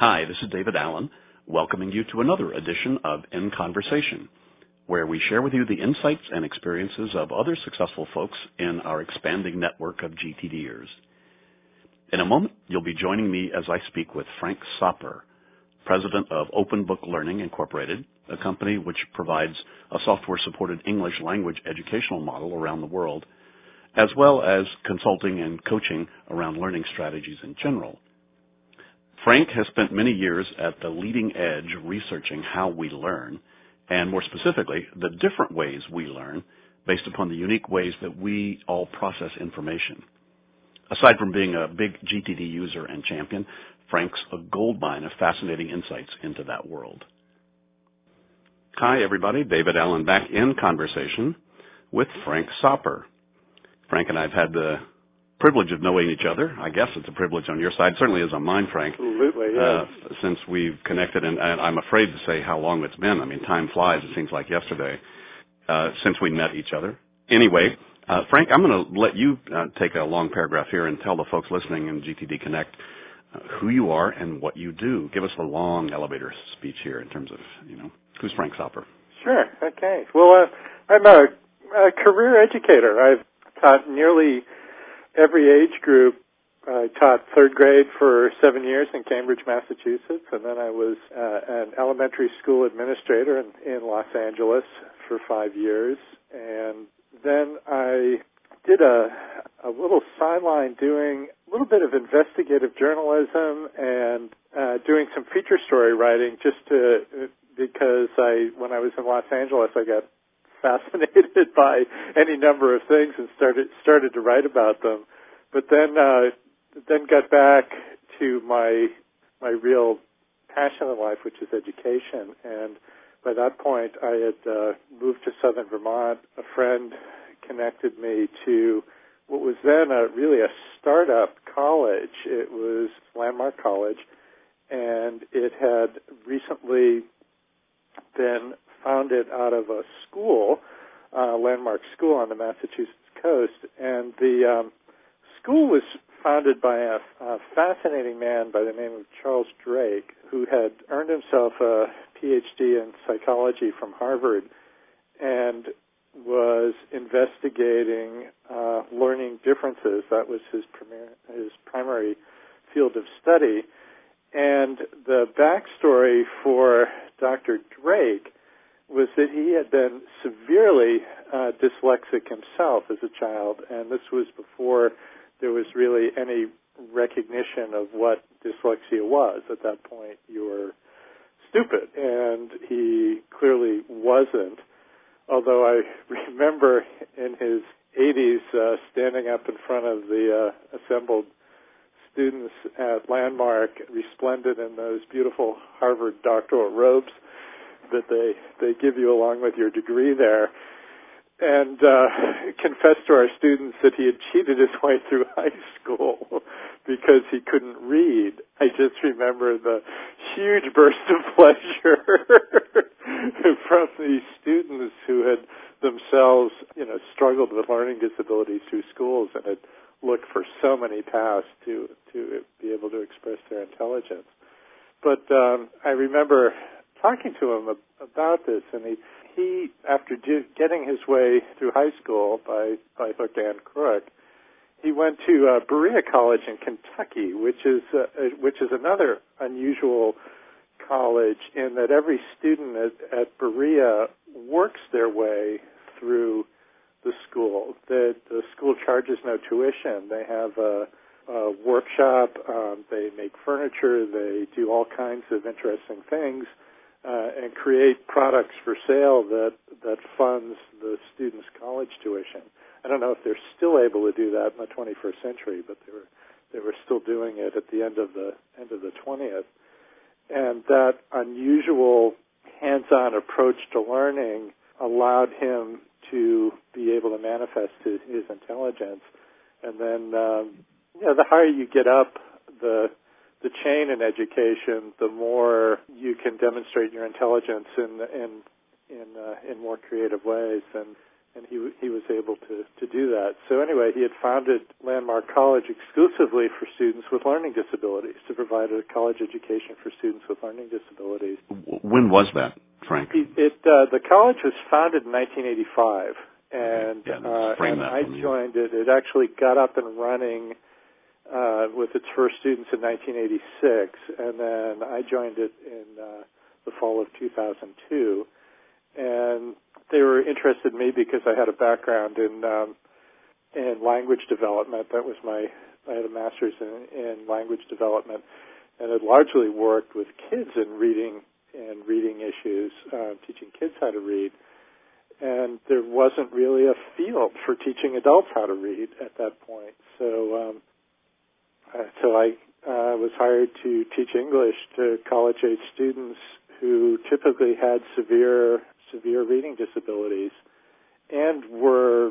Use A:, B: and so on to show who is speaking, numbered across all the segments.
A: Hi, this is David Allen, welcoming you to another edition of In Conversation, where we share with you the insights and experiences of other successful folks in our expanding network of GTDers. In a moment, you'll be joining me as I speak with Frank Soper, president of Open Book Learning Incorporated, a company which provides a software-supported English language educational model around the world, as well as consulting and coaching around learning strategies in general. Frank has spent many years at the leading edge researching how we learn, and more specifically, the different ways we learn based upon the unique ways that we all process information. Aside from being a big GTD user and champion, Frank's a goldmine of fascinating insights into that world. Hi, everybody. David Allen back in conversation with Frank Soper. Frank and I have had the privilege of knowing each other. I guess it's a privilege on your side. Certainly is on mine, Frank.
B: Absolutely, yes.
A: Since we've connected, and I'm afraid to say how long it's been. I mean, time flies. It seems like yesterday since we met each other. Anyway, Frank, I'm going to let you take a long paragraph here and tell the folks listening in GTD Connect who you are and what you do. Give us a long elevator speech here in terms of, who's Frank Soper?
B: Sure, okay. Well, I'm a career educator. I've taught nearly every age group. I taught third grade for 7 years in Cambridge, Massachusetts, and then I was an elementary school administrator in Los Angeles for 5 years. And then I did a little sideline doing a little bit of investigative journalism and doing some feature story writing because when I was in Los Angeles, I got fascinated by any number of things and started to write about them. But then got back to my real passion in life, which is education. And by that point, I had moved to southern Vermont. A friend connected me to what was then really a startup college. It was Landmark College, and it had recently been founded out of a school, Landmark School on the Massachusetts coast. And the school was founded by a fascinating man by the name of Charles Drake, who had earned himself a PhD in psychology from Harvard and was investigating learning differences. That was his primary field of study. And the backstory for Dr. Drake was that he had been severely dyslexic himself as a child, and this was before there was really any recognition of what dyslexia was. At that point, you were stupid, and he clearly wasn't. Although I remember in his 80s standing up in front of the assembled students at Landmark, resplendent in those beautiful Harvard doctoral robes that they give you along with your degree there, and confessed to our students that he had cheated his way through high school because he couldn't read. I just remember the huge burst of pleasure from these students who had themselves, struggled with learning disabilities through schools and had looked for so many paths to be able to express their intelligence. But I remember talking to him about this, and he after getting his way through high school by hook and crook, he went to Berea College in Kentucky, which is another unusual college in that every student at Berea works their way through the school. The school charges no tuition. They have a workshop. They make furniture. They do all kinds of interesting things and create products for sale that funds the students' college tuition. I don't know if they're still able to do that in the 21st century, but they were still doing it at the end of the 20th. And that unusual hands-on approach to learning allowed him to be able to manifest his intelligence. And then, the higher you get up the chain in education, the more you can demonstrate your intelligence in more creative ways. And and he was able to do that. So anyway, he had founded Landmark College exclusively for students with learning disabilities, to provide a college education for students with learning disabilities.
A: When was that, Frank?
B: The college was founded in 1985, and,
A: I
B: joined it. It actually got up and running with its first students in 1986, and then I joined it in the fall of 2002. And they were interested in me because I had a background in language development. I had a master's in language development, and had largely worked with kids in reading issues, teaching kids how to read. And there wasn't really a field for teaching adults how to read at that point. So I was hired to teach English to college-age students who typically had severe reading disabilities and were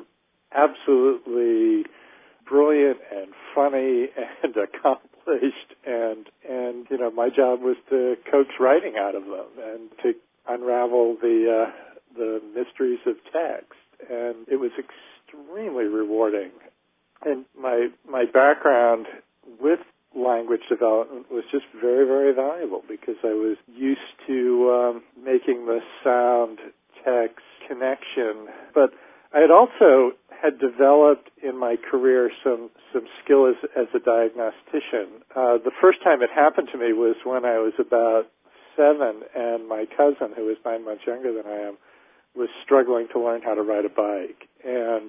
B: absolutely brilliant and funny and accomplished, and my job was to coax writing out of them and to unravel the mysteries of text, and it was extremely rewarding. And my background with language development was just very, very valuable because I was used to making the sound-text connection. But I had developed in my career some skill as a diagnostician. The first time it happened to me was when I was about 7, and my cousin, who was 9 months younger than I am, was struggling to learn how to ride a bike. And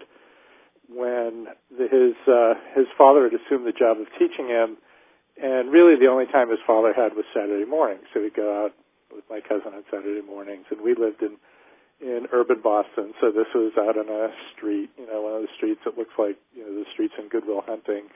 B: when his father had assumed the job of teaching him, and really the only time his father had was Saturday morning. So we'd go out with my cousin on Saturday mornings, and we lived in urban Boston. So this was out on a street, one of the streets that looks like, the streets in Good Will Hunting.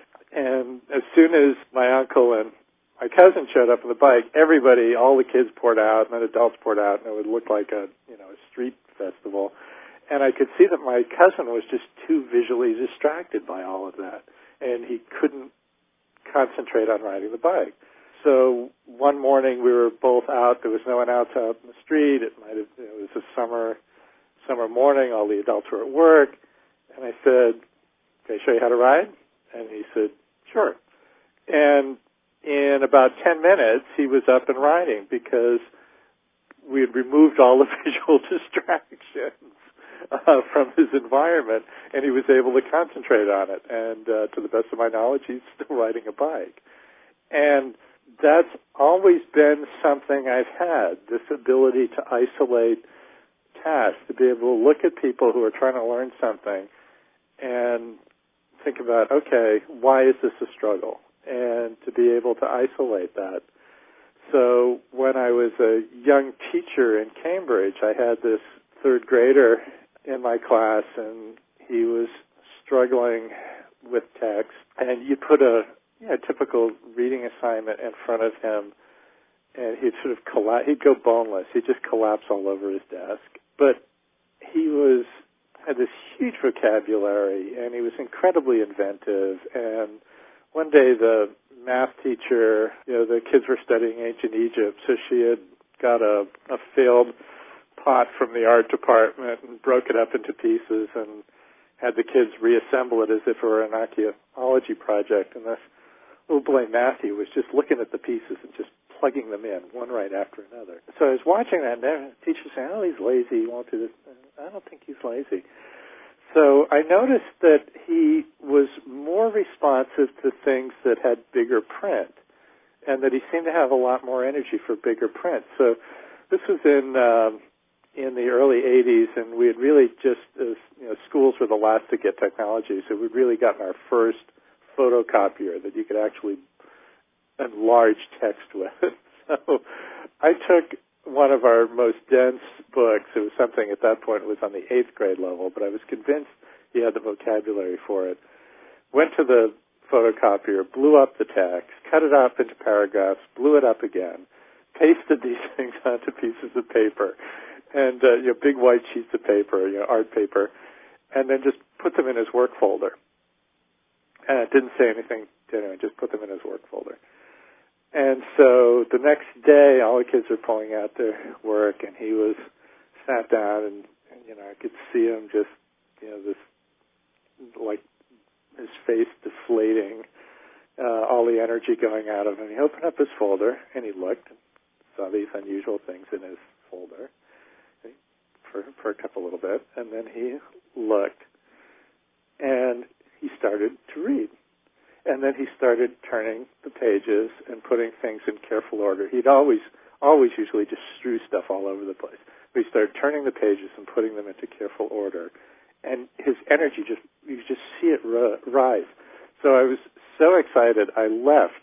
B: And as soon as my uncle and my cousin showed up on the bike, everybody, all the kids poured out, and then adults poured out, and it would look like a street festival. And I could see that my cousin was just too visually distracted by all of that, and he couldn't concentrate on riding the bike. So one morning we were both out. There was no one else out in the street. It was a summer morning. All the adults were at work, and I said, "Can I show you how to ride?" And he said, "Sure." And in about 10 minutes, he was up and riding because we had removed all the visual distractions from his environment, and he was able to concentrate on it. And to the best of my knowledge, he's still riding a bike. And that's always been something I've had, this ability to isolate tasks, to be able to look at people who are trying to learn something and think about, okay, why is this a struggle? And to be able to isolate that. So when I was a young teacher in Cambridge, I had this third grader in my class, and he was struggling with text. And you put a typical reading assignment in front of him, and he'd sort of he'd go boneless. He'd just collapse all over his desk. But he had this huge vocabulary, and he was incredibly inventive. And one day the math teacher, the kids were studying ancient Egypt, so she had got a failed pot from the art department and broke it up into pieces and had the kids reassemble it as if it were an archaeology project. And this little boy, Matthew, was just looking at the pieces and just plugging them in, one right after another. So I was watching that, and the teacher saying, "Oh, he's lazy, he won't do this." I don't think he's lazy. So I noticed that he was more responsive to things that had bigger print, and that he seemed to have a lot more energy for bigger print. So this was in the early 80s, and we had really just, schools were the last to get technology, so we'd really gotten our first photocopier that you could actually enlarge text with. So I took one of our most dense books. It was something at that point, it was on the 8th grade level, but I was convinced he had the vocabulary for it. Went to the photocopier, blew up the text, cut it up into paragraphs, blew it up again, pasted these things onto pieces of paper, and big white sheets of paper, art paper, and then just put them in his work folder. And it didn't say anything to anyone, just put them in his work folder. And so the next day, all the kids were pulling out their work, and he was sat down and I could see him just, this, like, his face deflating, all the energy going out of him. He opened up his folder, and he looked and saw these unusual things in his folder for a couple little bit, and then he looked, and he started to read. And then he started turning the pages and putting things in careful order. He'd always usually just strew stuff all over the place. But he started turning the pages and putting them into careful order. And his energy you could just see it rise. So I was so excited, I left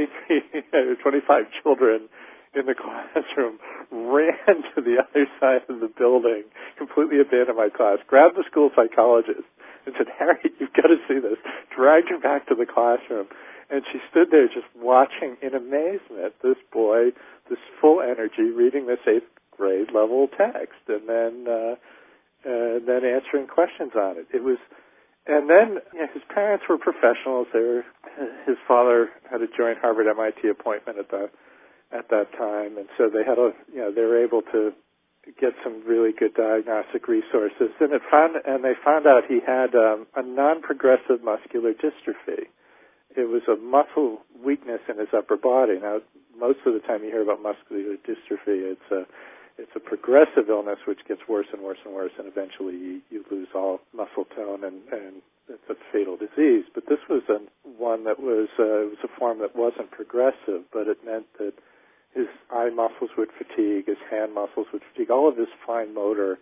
B: 25 children in the classroom, ran to the other side of the building, completely abandoned my class, grabbed the school psychologist, and said, "Harry, you've got to see this." Dragged her back to the classroom, and she stood there just watching in amazement this boy, this full energy, reading this 8th grade level text, and then answering questions on it. And then his parents were professionals. His father had a joint Harvard-MIT appointment at that time, and so they were able to get some really good diagnostic resources. And they found out he had a non-progressive muscular dystrophy. It was a muscle weakness in his upper body. Now, most of the time you hear about muscular dystrophy, it's a progressive illness which gets worse and worse and worse, and eventually you lose all muscle tone, and it's a fatal disease. But this was one that was it was a form that wasn't progressive, but it meant that his eye muscles would fatigue, his hand muscles would fatigue, all of his fine motor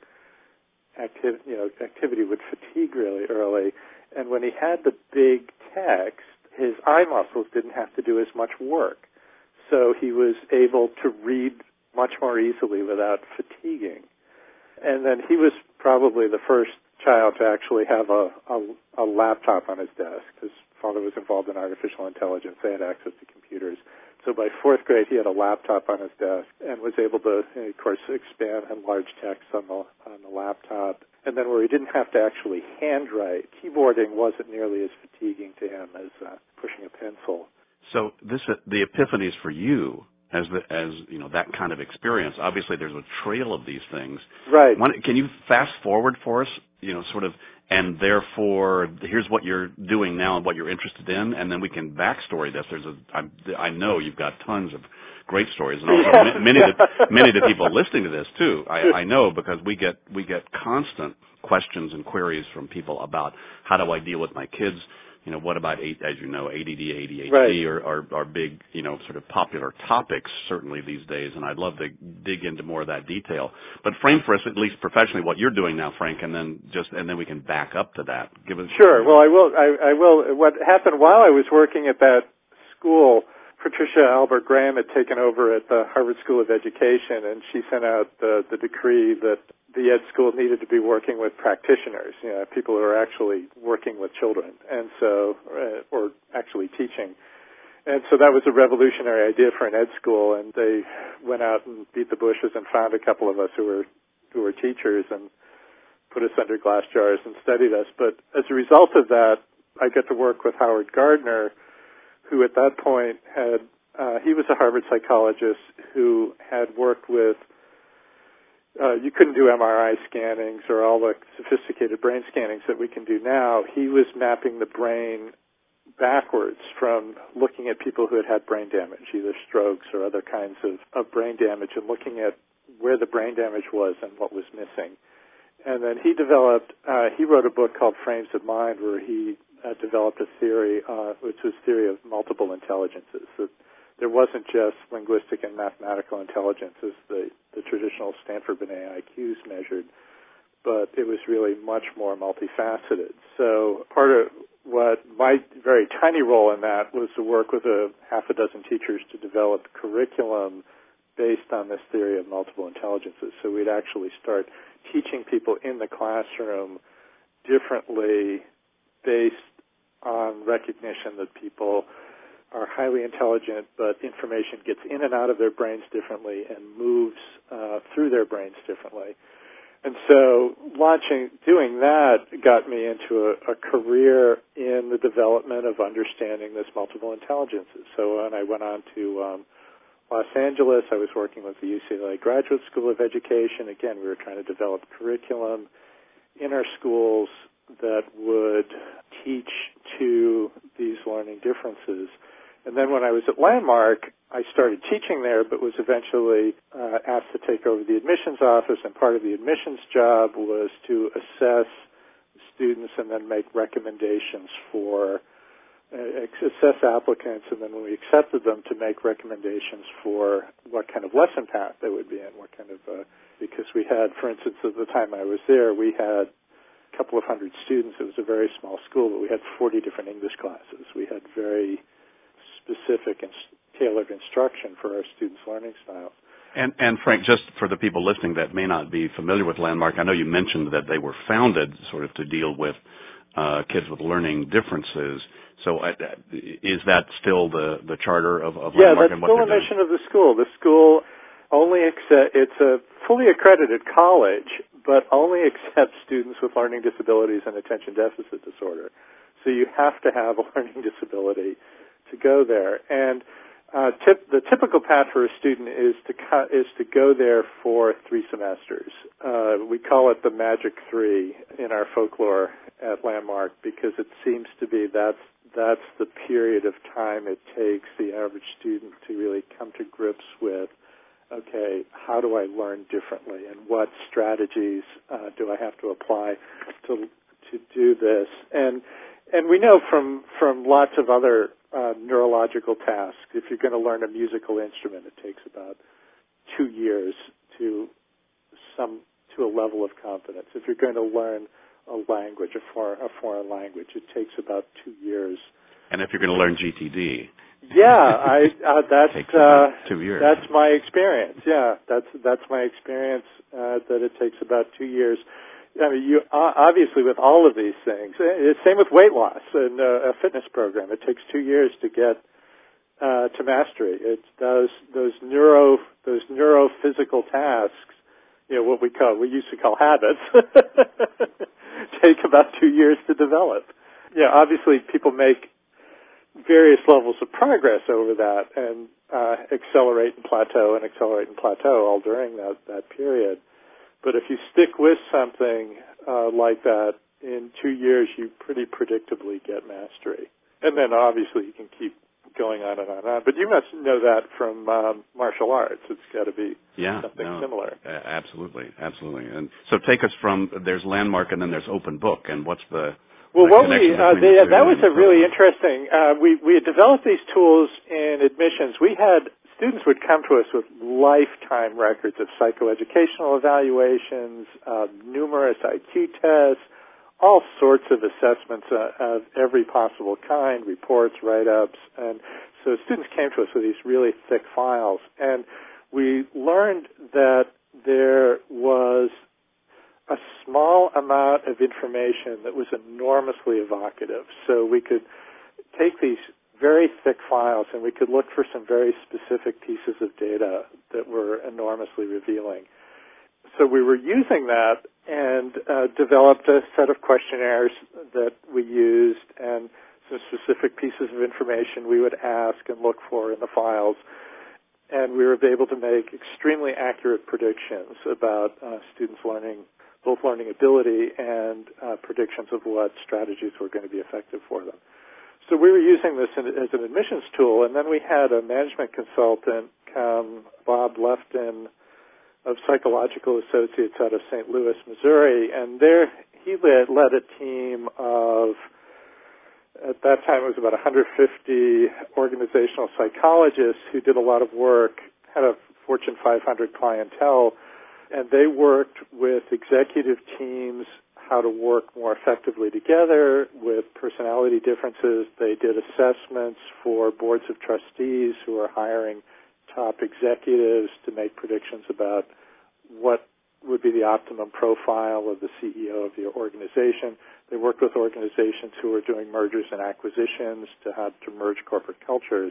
B: activity would fatigue really early. And when he had the big text, his eye muscles didn't have to do as much work. So he was able to read much more easily without fatiguing. And then he was probably the first child to actually have a laptop on his desk. His father was involved in artificial intelligence. They had access to computers. So by 4th grade, he had a laptop on his desk and was able to, of course, expand and enlarge text on the laptop. And then where he didn't have to actually handwrite, keyboarding wasn't nearly as fatiguing to him as pushing a pencil.
A: So the epiphanies for you, as that kind of experience. Obviously, there's a trail of these things.
B: Right.
A: Can you fast forward for us? Sort of. And therefore, here's what you're doing now and what you're interested in, and then we can backstory this. I know you've got tons of great stories, and also many of the people listening to this too. I know because we get constant questions and queries from people about how do I deal with my kids. What about, as you know, ADD, ADHD
B: right.
A: are big, sort of popular topics certainly these days, and I'd love to dig into more of that detail. But frame for us, at least professionally, what you're doing now, Frank, and then we can back up to that. Give us.
B: Sure. Well, I will. What happened while I was working at that school, Patricia Albert Graham had taken over at the Harvard School of Education, and she sent out the decree that the ed school needed to be working with practitioners, people who are actually working with children, and so, or actually teaching. And so that was a revolutionary idea for an ed school, and they went out and beat the bushes and found a couple of us who were teachers and put us under glass jars and studied us. But as a result of that, I got to work with Howard Gardner, who at that point he was a Harvard psychologist who had worked with you couldn't do MRI scannings or all the sophisticated brain scannings that we can do now. He was mapping the brain backwards from looking at people who had brain damage, either strokes or other kinds of brain damage, and looking at where the brain damage was and what was missing. And then he wrote a book called Frames of Mind, where he developed a theory, which was theory of multiple intelligences, that there wasn't just linguistic and mathematical intelligence as the traditional Stanford-Binet IQs measured, but it was really much more multifaceted. So part of what my very tiny role in that was to work with a half a dozen teachers to develop curriculum based on this theory of multiple intelligences. So we'd actually start teaching people in the classroom differently based on recognition that people are highly intelligent, but information gets in and out of their brains differently and moves through their brains differently. And so doing that got me into a career in the development of understanding this multiple intelligences. So when I went on to Los Angeles, I was working with the UCLA Graduate School of Education. Again, we were trying to develop curriculum in our schools that would teach to these learning differences. And then when I was at Landmark, I started teaching there, but was eventually asked to take over the admissions office, and part of the admissions job was to assess students and then make recommendations for assess applicants, and then when we accepted them, to make recommendations for what kind of lesson path they would be in, what kind of, because we had, for instance, at the time I was there, we had a couple of hundred students. It was a very small school, but we had 40 different English classes. We had very specific and tailored instruction for our students' learning styles.
A: And Frank, just for the people listening that may not be familiar with Landmark, I know you mentioned that they were founded sort of to deal with kids with learning differences. So is that still the charter of Landmark?
B: Yeah, that's
A: and what
B: still the mission of the school. The school only it's a fully accredited college, but only accepts students with learning disabilities and attention deficit disorder. So you have to have a learning disability to go there. And the typical path for a student is to go there for 3 semesters. We call it the Magic 3 in our folklore at Landmark, because it seems to be that's the period of time it takes the average student to really come to grips with, okay, how do I learn differently, and what strategies do I have to apply to do this? And we know from lots of other neurological tasks, if you're going to learn a musical instrument, it takes about 2 years to a level of competence. If you're going to learn a language, a foreign language, it takes about 2 years.
A: And if you're going to learn GTD,
B: that's
A: takes about 2 years.
B: That's my experience. Yeah, that's my experience. That it takes about 2 years. I mean, you obviously with all of these things. It's same with weight loss and a fitness program. It takes 2 years to get to mastery. It's those neurophysical tasks. You know, what we used to call habits, take about 2 years to develop. Yeah, obviously people make various levels of progress over that and accelerate and plateau all during that period. But if you stick with something like that, in 2 years you pretty predictably get mastery. And then obviously you can keep going on and on and on. But you must know that from martial arts. It's got to be something similar.
A: Absolutely. And so take us from, there's Landmark and then there's Open Book, and what's the connection between the two?
B: That was a really interesting, we had developed these tools in admissions. We had students would come to us with lifetime records of psychoeducational evaluations, numerous IQ tests, all sorts of assessments of every possible kind, reports, write-ups. And so students came to us with these really thick files. And we learned that there was a small amount of information that was enormously evocative. So we could take these very thick files and we could look for some very specific pieces of data that were enormously revealing. So we were using that and developed a set of questionnaires that we used and some specific pieces of information we would ask and look for in the files. And we were able to make extremely accurate predictions about students' both learning ability and predictions of what strategies were going to be effective for them. So we were using this as an admissions tool, and then we had a management consultant come, Bob Lefton, of Psychological Associates out of St. Louis, Missouri, and there he led a team of, at that time it was about 150 organizational psychologists who did a lot of work, had a Fortune 500 clientele, and they worked with executive teams how to work more effectively together with personality differences. They did assessments for boards of trustees who are hiring top executives to make predictions about what would be the optimum profile of the CEO of the organization. They worked with organizations who were doing mergers and acquisitions to how to merge corporate cultures.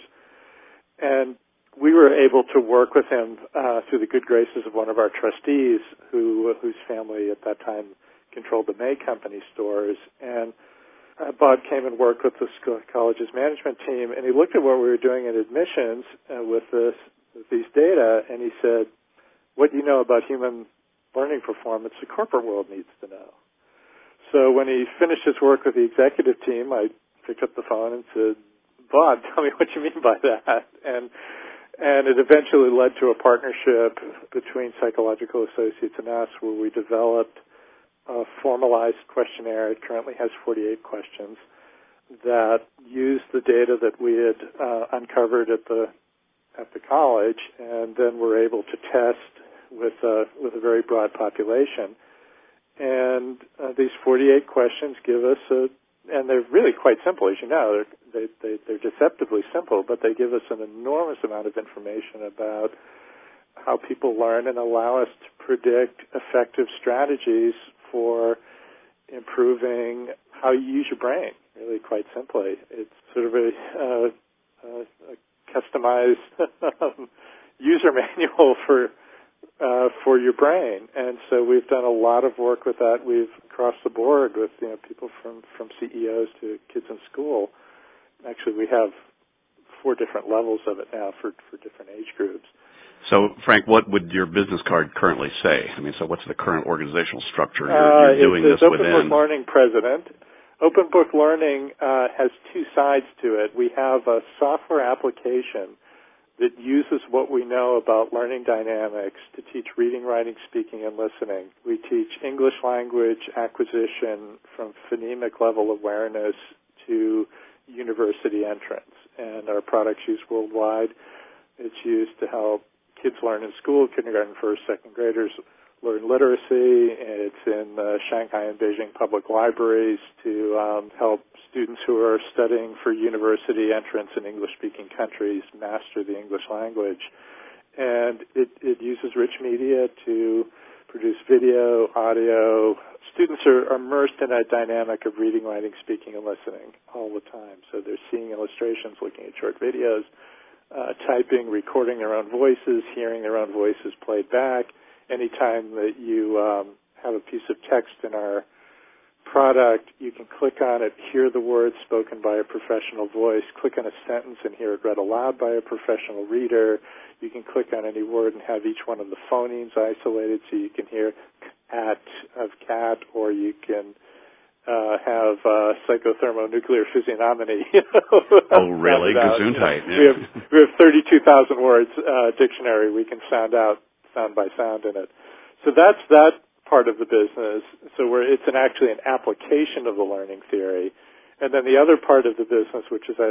B: And we were able to work with him through the good graces of one of our trustees whose family at that time controlled the May Company stores. And Bob came and worked with the college's management team, and he looked at what we were doing in admissions with this these data, and he said, what do you know about human learning performance the corporate world needs to know? So when he finished his work with the executive team, I picked up the phone and said, Bob, tell me what you mean by that. And it eventually led to a partnership between Psychological Associates and us where we developed a formalized questionnaire. It currently has 48 questions that use the data that we had uncovered at the college, and then we're able to test with a very broad population. And these 48 questions give us and they're really quite simple, as you know. They're deceptively simple, but they give us an enormous amount of information about how people learn and allow us to predict effective strategies for improving how you use your brain, really quite simply. It's sort of a customized user manual for your brain. And so we've done a lot of work with that. We've across the board with people from CEOs to kids in school. Actually, we have 4 different levels of it now for different age groups.
A: So, Frank, what would your business card currently say? I mean, so what's the current organizational structure you're doing this within?
B: Open Book Learning president. Open Book Learning has 2 sides to it. We have a software application that uses what we know about learning dynamics to teach reading, writing, speaking, and listening. We teach English language acquisition from phonemic level awareness to university entrance. And our product's used worldwide. It's used to help kids learn in school, kindergarten, first, second graders learn literacy. It's in Shanghai and Beijing public libraries to help students who are studying for university entrance in English-speaking countries master the English language. And it uses rich media to produce video, audio. Students are immersed in a dynamic of reading, writing, speaking, and listening all the time. So they're seeing illustrations, looking at short videos, typing, recording their own voices, hearing their own voices played back. Anytime that you have a piece of text in our product, you can click on it, hear the words spoken by a professional voice, click on a sentence and hear it read aloud by a professional reader. You can click on any word and have each one of the phonemes isolated so you can hear at of cat, or you can have psychothermonuclear physiognomy.
A: Oh, really? Gesundheit.
B: Yeah. We have 32,000 words dictionary we can sound by sound in it. So that's that part of the business. So it's actually an application of the learning theory. And then the other part of the business, which is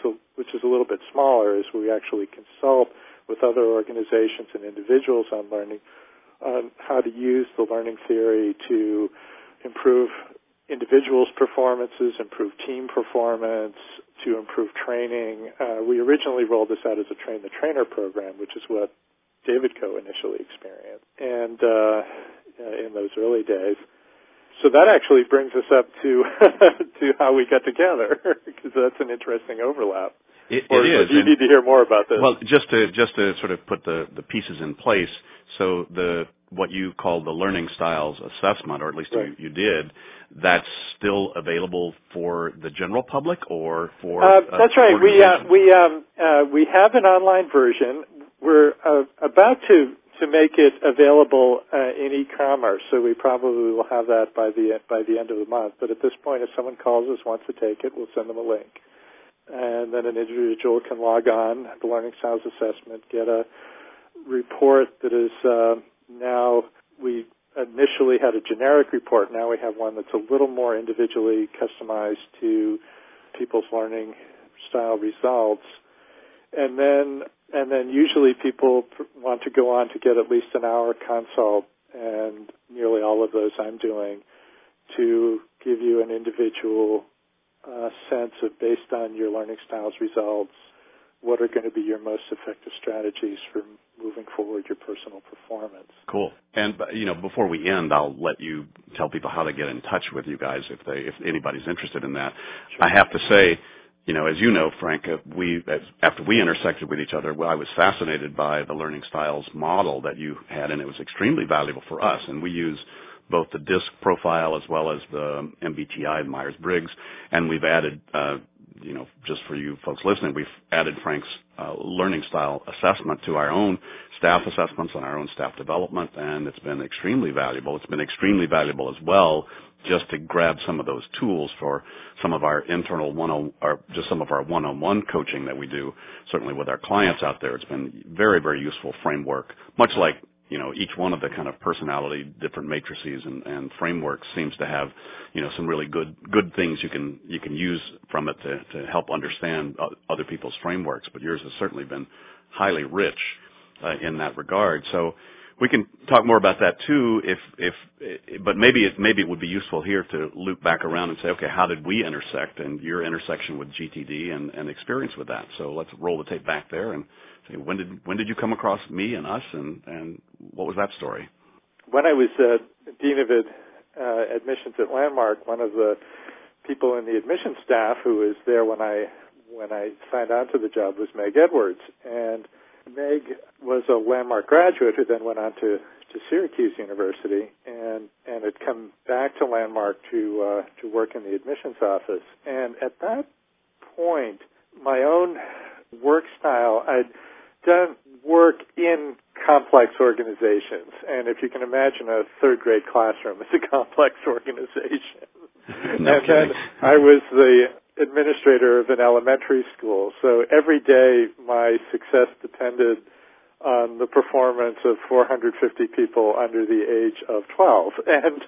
B: a little bit smaller, is we actually consult with other organizations and individuals on learning, on how to use the learning theory to improve individuals' performances, improve team performance, to improve training. We originally rolled this out as a train-the-trainer program, which is what David Co. initially experienced, and in those early days. So that actually brings us up to to how we got together, because that's an interesting overlap.
A: It is.
B: Do you need to hear more about this?
A: Well, just to sort of put the pieces in place, so what you call the learning styles assessment, or at least
B: right.
A: you did, that's still available for the general public, or for
B: that's right. We have an online version. We're about to make it available in e-commerce, so we probably will have that by the end of the month. But at this point, if someone calls us, wants to take it, we'll send them a link. And then an individual can log on, the Learning Styles Assessment, get a report that is now, we initially had a generic report. Now we have one that's a little more individually customized to people's learning style results. And then usually people want to go on to get at least an hour consult, and nearly all of those I'm doing, to give you an individual sense of, based on your learning styles results, what are going to be your most effective strategies for moving forward your personal performance.
A: Cool. And before we end, I'll let you tell people how to get in touch with you guys if anybody's interested in that. Sure. I have to say, as you know, Frank, after we intersected with each other, I was fascinated by the learning styles model that you had, and it was extremely valuable for us. And we use both the DISC profile as well as the MBTI, Myers-Briggs, and we've added just for you folks listening, we've added Frank's learning style assessment to our own staff assessments and our own staff development, and it's been extremely valuable. It's been extremely valuable as well just to grab some of those tools for some of our internal just some of our one-on-one coaching that we do, certainly with our clients out there. It's been very, very useful framework, much like each one of the kind of personality, different matrices and frameworks seems to have, some really good things you can use from it to help understand other people's frameworks. But yours has certainly been highly rich in that regard. So we can talk more about that too, but maybe it would be useful here to loop back around and say, okay, how did we intersect, and your intersection with GTD and experience with that. So let's roll the tape back there and say, when did you come across me and us, and what was that story?
B: When I was Dean of Admissions at Landmark, one of the people in the admissions staff who was there when I signed on to the job was Meg Edwards, and Meg was a Landmark graduate who then went on to Syracuse University and had come back to Landmark to work in the admissions office. And at that point, my own work style, I'd done work in complex organizations, and if you can imagine a third grade classroom, it's a complex organization.
A: No
B: and
A: kidding.
B: Then I was the administrator of an elementary school, so every day my success depended on the performance of 450 people under the age of 12, and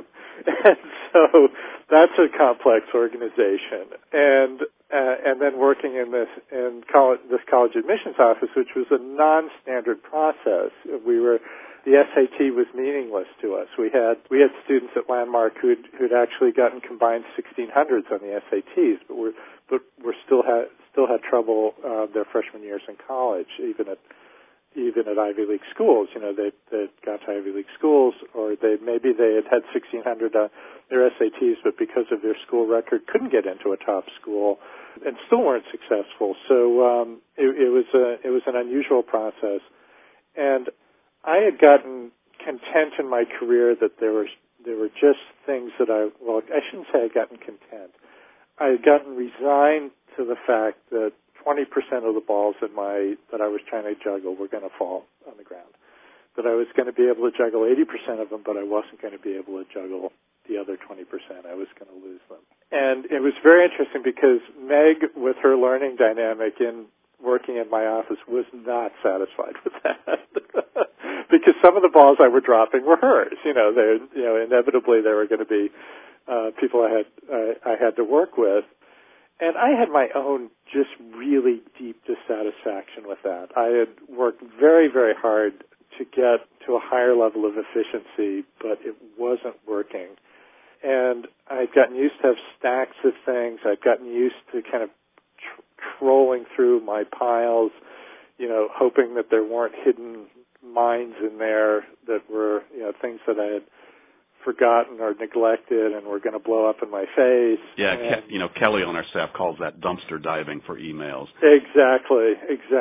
B: so that's a complex organization. And then working in this college admissions office, which was a non-standard process, the SAT was meaningless to us. We had students at Landmark who'd actually gotten combined 1600s on the SATs, but we still had trouble their freshman years in college, even at Ivy League schools. They got to Ivy League schools, or maybe they had 1600 on their SATs, but because of their school record couldn't get into a top school and still weren't successful. So it was an unusual process, and I had gotten content in my career that there were just things that I shouldn't say I'd gotten content. I had gotten resigned to the fact that 20% of the balls that I was trying to juggle were going to fall on the ground. That I was going to be able to juggle 80% of them, but I wasn't going to be able to juggle the other 20%. I was going to lose them. And it was very interesting because Meg, with her learning dynamic in working in my office, was not satisfied with that. Because some of the balls I were dropping were hers. Inevitably there were going to be people I had to work with. And I had my own just really deep dissatisfaction with that. I had worked very, very hard to get to a higher level of efficiency, but it wasn't working. And I'd gotten used to have stacks of things. I'd gotten used to kind of trolling through my piles, hoping that there weren't hidden mines in there that were, things that I had forgotten or neglected and were going to blow up in my face.
A: Yeah, Kelly on our staff calls that dumpster diving for emails.
B: Exactly.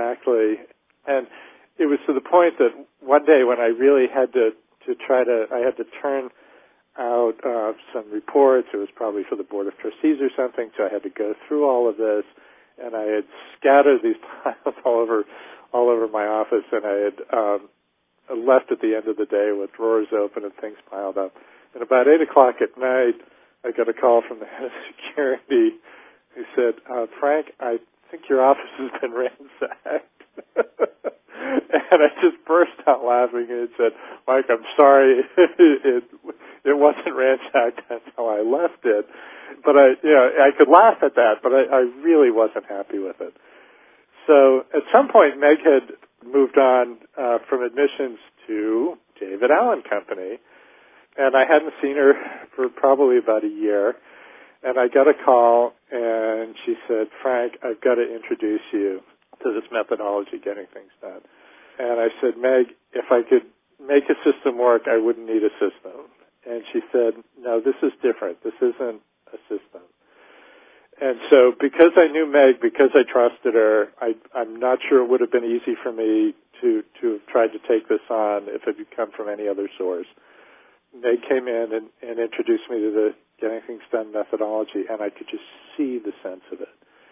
B: And it was to the point that one day when I really had to I had to turn out some reports. It was probably for the Board of Trustees or something, so I had to go through all of this, and I had scattered these piles all over my office, and I had left at the end of the day with drawers open and things piled up. And about 8 o'clock at night, I got a call from the head of security who said, Frank, I think your office has been ransacked. And I just burst out laughing and said, Mike, I'm sorry, it wasn't ransacked. That's how I left it. But I could laugh at that, but I really wasn't happy with it. So at some point, Meg had moved on from admissions to David Allen Company, and I hadn't seen her for probably about a year. And I got a call, and she said, Frank, I've got to introduce you to this methodology, getting things done. And I said, Meg, if I could make a system work, I wouldn't need a system. And she said, no, this is different. This isn't a system. And so because I knew Meg, because I trusted her, I'm not sure it would have been easy for me to have tried to take this on if it had come from any other source. Meg came in and introduced me to the Getting Things Done methodology, and I could just see the sense of it.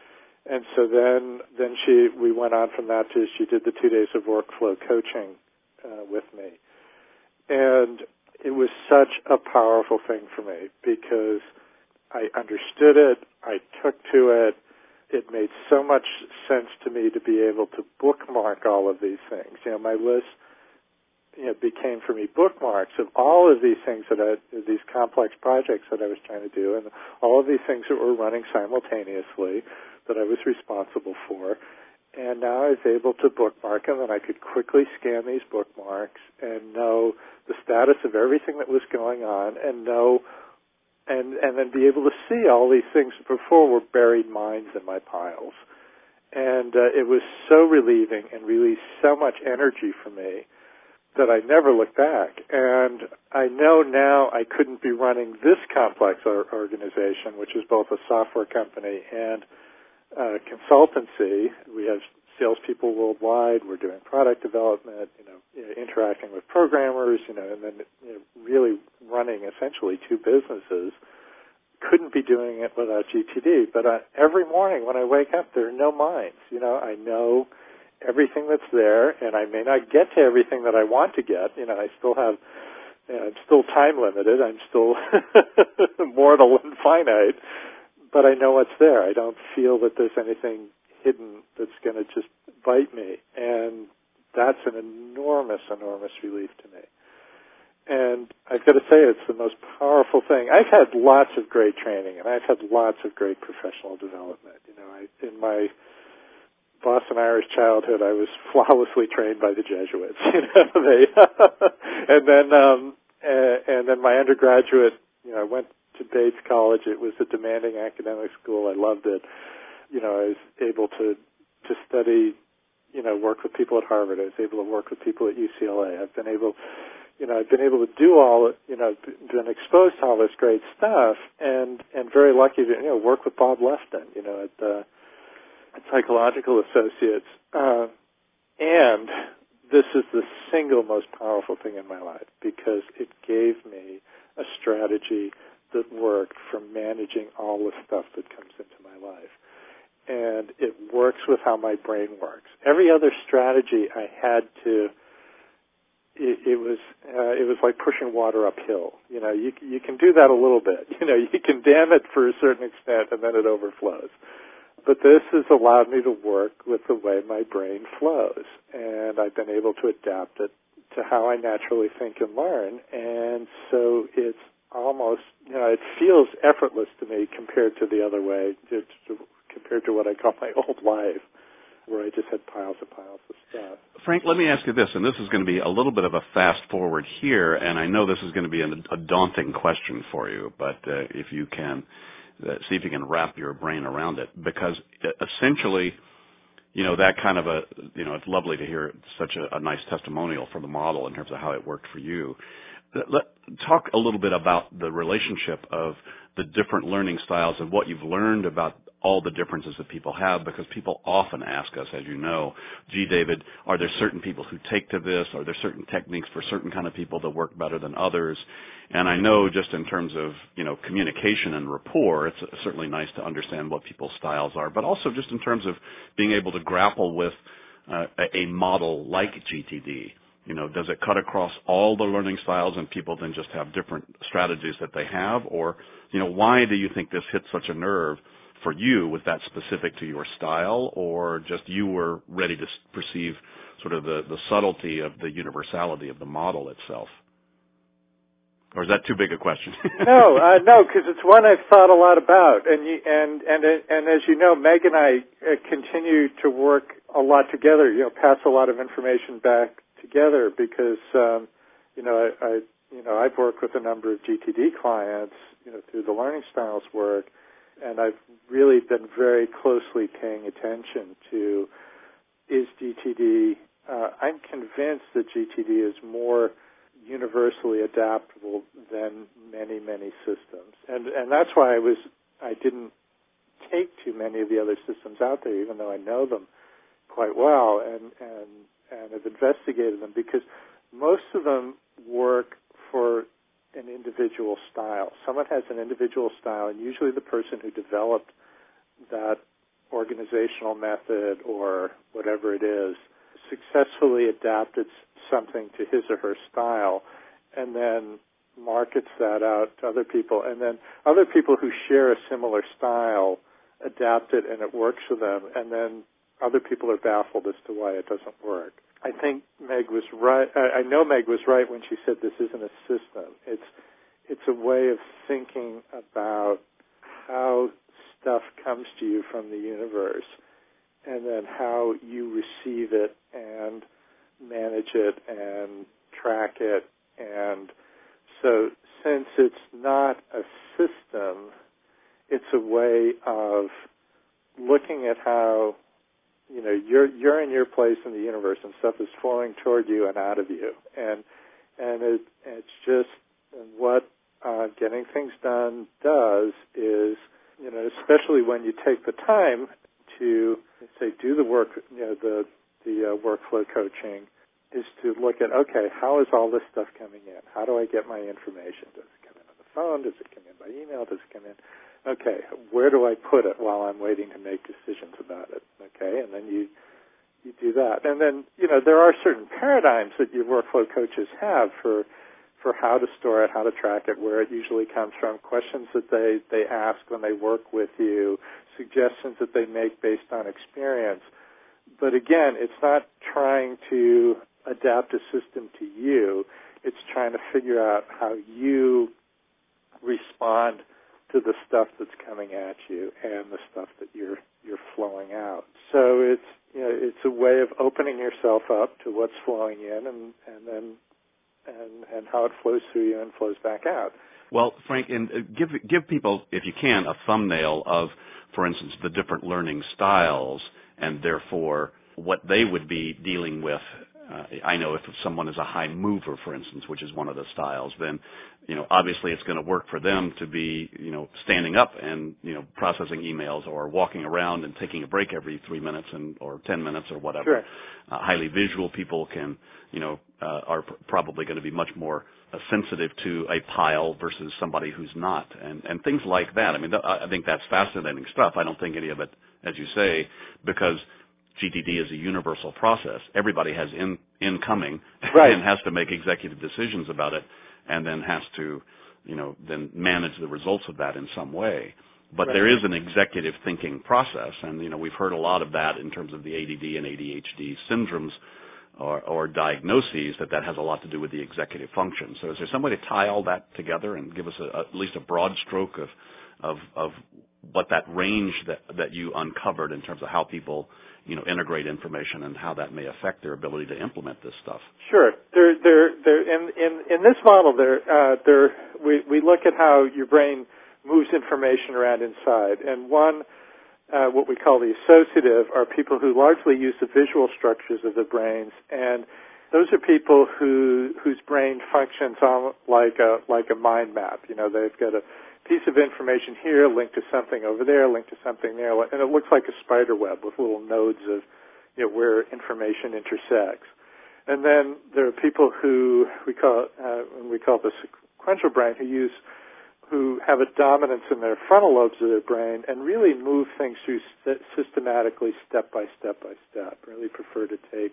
B: And so then we went on from that to she did the 2 days of workflow coaching with me. And it was such a powerful thing for me because I understood it, I took to it, it made so much sense to me to be able to bookmark all of these things. You know, my list became for me bookmarks of all of these things these complex projects that I was trying to do, and all of these things that were running simultaneously that I was responsible for. And now I was able to bookmark them, and I could quickly scan these bookmarks and know the status of everything that was going on, and know, and then be able to see all these things that before were buried mines in my piles. And it was so relieving and released so much energy for me that I never looked back. And I know now I couldn't be running this complex organization, which is both a software company and consultancy. We have salespeople worldwide. We're doing product development, interacting with programmers, and then really running essentially two businesses. Couldn't be doing it without GTD. But every morning when I wake up, there are no mines. I know everything that's there, and I may not get to everything that I want to get. I still have, I'm still time limited. I'm still mortal and finite. But I know what's there. I don't feel that there's anything hidden that's going to just bite me. And that's an enormous, enormous relief to me. And I've got to say, it's the most powerful thing. I've had lots of great training, and I've had lots of great professional development. In my Boston Irish childhood, I was flawlessly trained by the Jesuits. And then my undergraduate, I went to Bates College. It was a demanding academic school. I loved it. I was able to study, work with people at Harvard. I was able to work with people at UCLA. I've been able to do all, been exposed to all this great stuff, and very lucky to, work with Bob Lefton, at Psychological Associates. And this is the single most powerful thing in my life because it gave me a strategy that worked for managing all the stuff that comes into my life. And it works with how my brain works. Every other strategy I had to, it was like pushing water uphill. You can do that a little bit. You can dam it for a certain extent and then it overflows. But this has allowed me to work with the way my brain flows. And I've been able to adapt it to how I naturally think and learn. And so it's almost, it feels effortless to me compared to the other way, compared to what I call my old life, where I just had piles and piles of stuff.
A: Frank, let me ask you this, and this is going to be a little bit of a fast forward here, and I know this is going to be a daunting question for you, but if you can, see if you can wrap your brain around it, because essentially, that kind of it's lovely to hear such a nice testimonial for the model in terms of how it worked for you. Talk a little bit about the relationship of the different learning styles and what you've learned about all the differences that people have, because people often ask us, as you know, gee, David, are there certain people who take to this? Are there certain techniques for certain kind of people that work better than others? And I know just in terms of, communication and rapport, it's certainly nice to understand what people's styles are, but also just in terms of being able to grapple with a model like GTD. Does it cut across all the learning styles and people then just have different strategies that they have? Or, why do you think this hit such a nerve for you? Was that specific to your style, or just you were ready to perceive sort of the subtlety of the universality of the model itself? Or is that too big a question?
B: No, because it's one I've thought a lot about, and as you know, Meg and I continue to work a lot together. Pass a lot of information back together because I've worked with a number of GTD clients through the learning styles work, and I've really been very closely paying attention to is GTD. I'm convinced that GTD is more universally adaptable than many, many systems, and that's why I didn't take too many of the other systems out there, even though I know them quite well and have investigated them, because most of them work for an individual style. Someone has an individual style, and usually the person who developed that organizational method or whatever it is, successfully adapted something to his or her style, and then markets that out to other people, and then other people who share a similar style adapt it and it works for them, and then other people are baffled as to why it doesn't work. I think Meg was right. I know Meg was right when she said this isn't a system. It's a way of thinking about how stuff comes to you from the universe, and then how you receive it and manage it and track it. And so since it's not a system, it's a way of looking at how, you know, you're in your place in the universe and stuff is flowing toward you and out of you. And it's just what getting things done does is, you know, especially when you take the time to, say, do the work, you know, the workflow coaching, is to look at, okay, how is all this stuff coming in? How do I get my information? Does it come in on the phone? Does it come in by email? Does it come in? Okay, where do I put it while I'm waiting to make decisions about it? Okay, and then you do that. And then, you know, there are certain paradigms that your workflow coaches have for how to store it, how to track it, where it usually comes from, questions that they ask when they work with you, suggestions that they make based on experience. But again, it's not trying to adapt a system to you. It's trying to figure out how you respond to the stuff that's coming at you and the stuff that you're flowing out. So it's, you know, it's a way of opening yourself up to what's flowing in and how it flows through you and flows back out.
A: Well, Frank, and give people, if you can, a thumbnail of, for instance, the different learning styles and therefore what they would be dealing with. I know if someone is a high mover, for instance, which is one of the styles, then, you know, obviously it's going to work for them to be, you know, standing up and, you know, processing emails or walking around and taking a break every 3 minutes or 10 minutes or whatever.
B: Sure.
A: Highly visual people can, you know, are probably going to be much more sensitive to a pile versus somebody who's not, and things like that. I mean, I think that's fascinating stuff. I don't think any of it, as you say, because GTD is a universal process. Everybody has incoming
B: right.
A: and has to make executive decisions about it, and then has to, you know, then manage the results of that in some way. But
B: right.
A: There is an executive thinking process, and, you know, we've heard a lot of that in terms of the ADD and ADHD syndromes or diagnoses, that has a lot to do with the executive function. So is there some way to tie all that together and give us at least a broad stroke of what that range that you uncovered in terms of how people, you know, integrate information and how that may affect their ability to implement this stuff?
B: Sure. In this model, we look at how your brain moves information around inside, and one, what we call the associative, are people who largely use the visual structures of the brains, and those are people whose brain functions like a mind map. You know, they've got a piece of information here linked to something over there, linked to something there, and it looks like a spider web with little nodes of, you know, where information intersects. And then there are people who we call the sequential brain, who have a dominance in their frontal lobes of their brain and really move things through systematically, step by step by step. Really prefer to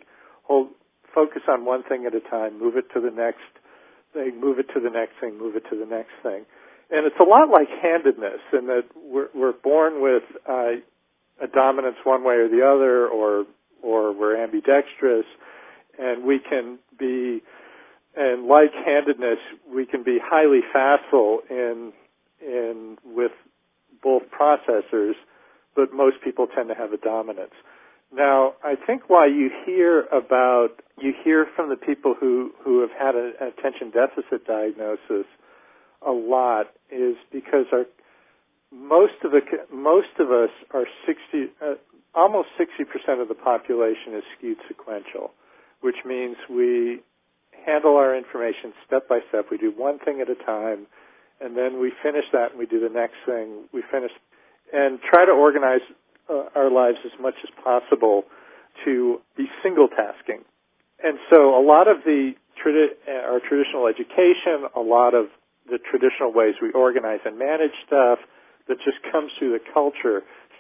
B: focus on one thing at a time, move it to the next thing, move it to the next thing, move it to the next thing. And it's a lot like handedness in that we're born with a dominance one way or the other, or we're ambidextrous, and we can be, and like handedness, we can be highly facile in with both processors, but most people tend to have a dominance. Now, I think why you hear from the people who have had an attention deficit diagnosis a lot is because most of us are almost 60% of the population is skewed sequential, which means we handle our information step by step. We do one thing at a time, and then we finish that and we do the next thing. We finish and try to organize our lives as much as possible to be single tasking. And so a lot of our traditional education, a lot of the traditional ways we organize and manage stuff that just comes through the culture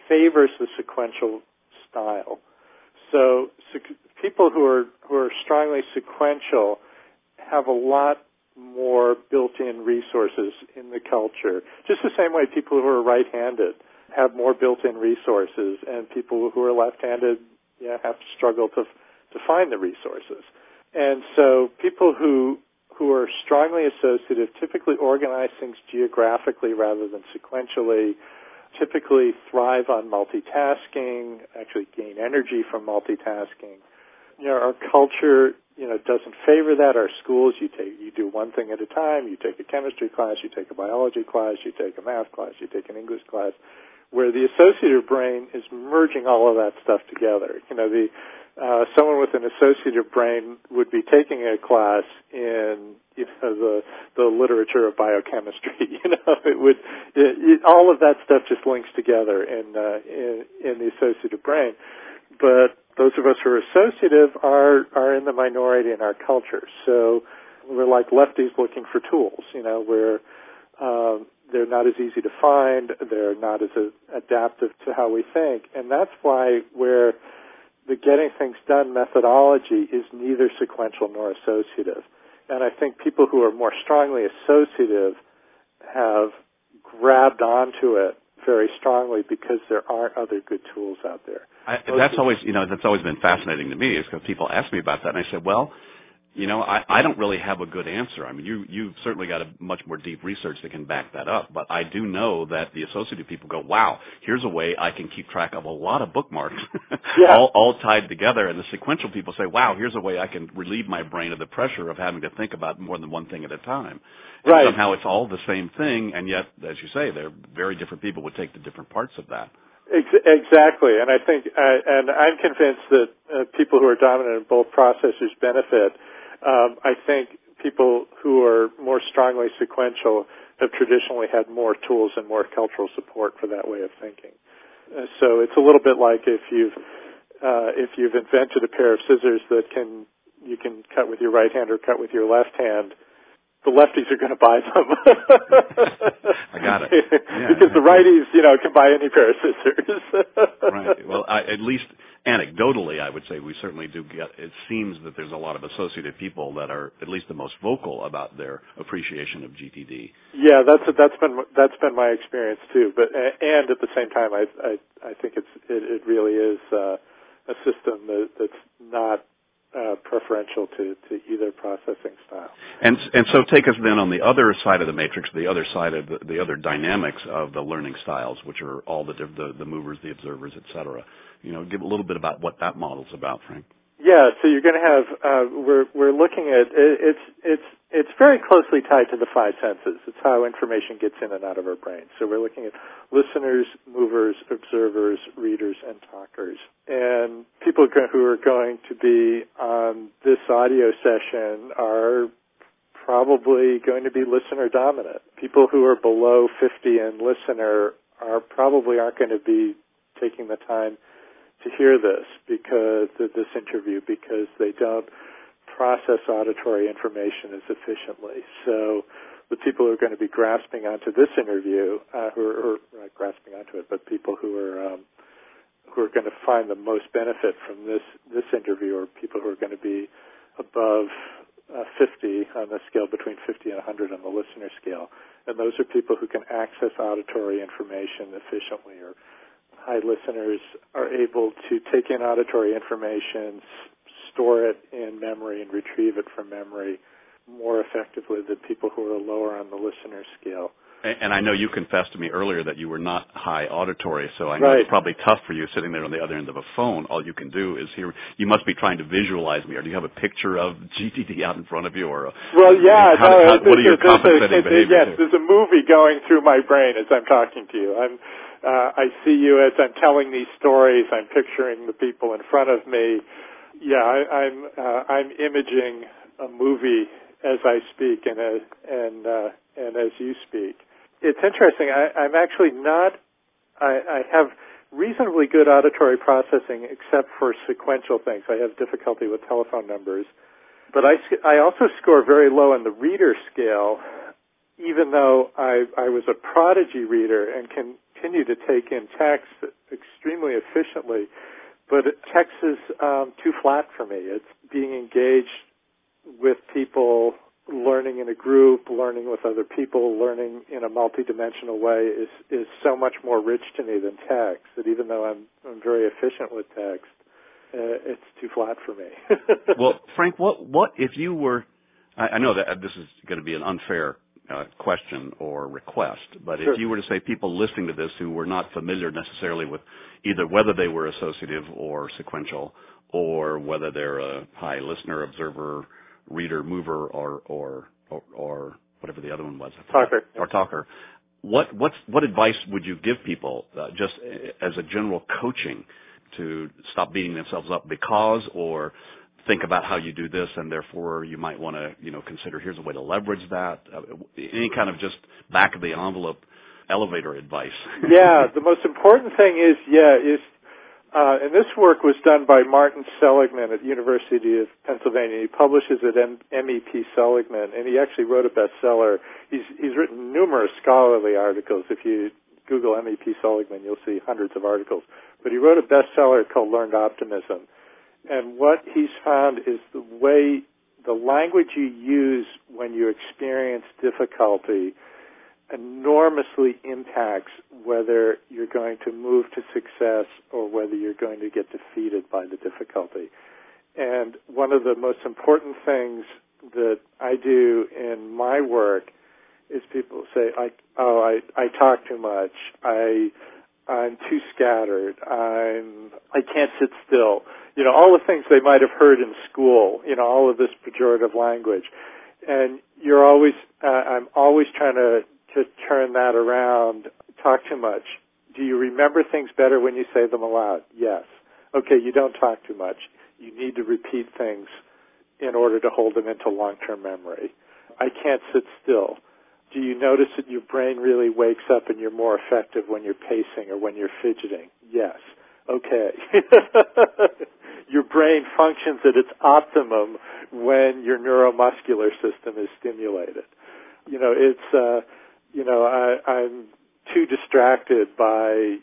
B: favors the sequential style. So people who are strongly sequential have a lot more built-in resources in the culture. Just the same way people who are right-handed have more built-in resources, and people who are left-handed have to struggle to find the resources. And so people who are strongly associative typically organize things geographically rather than sequentially, typically thrive on multitasking, actually gain energy from multitasking. Our culture, doesn't favor that. Our schools, you do one thing at a time. You take a chemistry class, you take a biology class, you take a math class, you take an English class, where the associative brain is merging all of that stuff together. Someone with an associative brain would be taking a class in the literature of biochemistry. All of that stuff just links together in the associative brain. But those of us who are associative are in the minority in our culture. So we're like lefties looking for tools. Where they're not as easy to find, they're not as adaptive to how we think, and that's why where the getting things done methodology is neither sequential nor associative. And I think people who are more strongly associative have grabbed onto it very strongly because there aren't other good tools out there.
A: That's always been fascinating to me, is because people ask me about that, and I said, well, I don't really have a good answer. I mean, you've certainly got a much more deep research that can back that up, but I do know that the associative people go, wow, here's a way I can keep track of a lot of bookmarks all tied together, and the sequential people say, wow, here's a way I can relieve my brain of the pressure of having to think about more than one thing at a time. And
B: right.
A: Somehow it's all the same thing, and yet, as you say, they're very different people would take the different parts of that.
B: Exactly, and I think, and I'm convinced that people who are dominant in both processors benefit. I think people who are more strongly sequential have traditionally had more tools and more cultural support for that way of thinking. So it's a little bit like if you've invented a pair of scissors that you can cut with your right hand or cut with your left hand, the lefties are going to buy them.
A: I got it. Yeah,
B: because the righties, can buy any pair of scissors.
A: Right. Well, at least anecdotally, I would say we certainly do get, it seems that there's a lot of associative people that are at least the most vocal about their appreciation of GTD.
B: Yeah, that's been my experience too. But and at the same time, I think it really is a system that's not preferential to either processing style.
A: And so take us then on the other side of the matrix, the other side of the other dynamics of the learning styles, which are all the movers, the observers, et cetera. Give a little bit about what that model's about, Frank.
B: Yeah, so you're going to have we're looking at it's very closely tied to the five senses. It's how information gets in and out of our brains. So we're looking at listeners, movers, observers, readers, and talkers. And people who are going to be on this audio session are probably going to be listener dominant. People who are below 50 in listener aren't going to be taking the time to hear this this interview because they don't process auditory information as efficiently. So the people who are going to be grasping onto this interview, who are not grasping onto it, but people who are going to find the most benefit from this interview are people who are going to be above 50 on the scale, between 50 and 100 on the listener scale. And those are people who can access auditory information efficiently, or high listeners are able to take in auditory information, store it in memory, and retrieve it from memory more effectively than people who are lower on the listener scale.
A: And I know you confessed to me earlier that you were not high auditory, so I know It's probably tough for you sitting there on the other end of a phone. All you can do is hear. You must be trying to visualize me, or do you have a picture of GTD out in front of you? Or
B: what are your
A: compensating behaviors?
B: Yes, there's a movie going through my brain as I'm talking to you. I see you as I'm telling these stories. I'm picturing the people in front of me. Yeah, I'm imaging a movie as I speak and as you speak. It's interesting. I'm actually not. I have reasonably good auditory processing, except for sequential things. I have difficulty with telephone numbers, but I also score very low on the reader scale, even though I was a prodigy reader and continue to take in text extremely efficiently. But text is too flat for me. It's being engaged with people, learning in a group, learning with other people, learning in a multidimensional way is so much more rich to me than text, that even though I'm very efficient with text, it's too flat for me.
A: Well, Frank, what if you were, I know that this is going to be an unfair question or request, but
B: Sure.
A: if you were to say people listening to this who were not familiar necessarily with either whether they were associative or sequential, or whether they're a high listener, observer, reader, mover, or whatever the other one was,
B: Talker.
A: or talker, what advice would you give people just as a general coaching to stop beating themselves up because, or think about how you do this, and therefore you might want to, consider here's a way to leverage that. Any kind of just back of the envelope elevator advice.
B: Yeah, the most important thing is, and this work was done by Martin Seligman at the University of Pennsylvania. He publishes at MEP Seligman, and he actually wrote a bestseller. He's written numerous scholarly articles. If you Google MEP Seligman, you'll see hundreds of articles. But he wrote a bestseller called Learned Optimism. And what he's found is the language you use when you experience difficulty enormously impacts whether you're going to move to success or whether you're going to get defeated by the difficulty. And one of the most important things that I do in my work is people say, I talk too much, I'm too scattered, I can't sit still. All the things they might have heard in school, all of this pejorative language. And I'm always trying to turn that around. Talk too much. Do you remember things better when you say them aloud? Yes. Okay, you don't talk too much. You need to repeat things in order to hold them into long-term memory. I can't sit still. Do you notice that your brain really wakes up and you're more effective when you're pacing or when you're fidgeting? Yes. Okay. Your brain functions at its optimum when your neuromuscular system is stimulated. I'm too distracted by,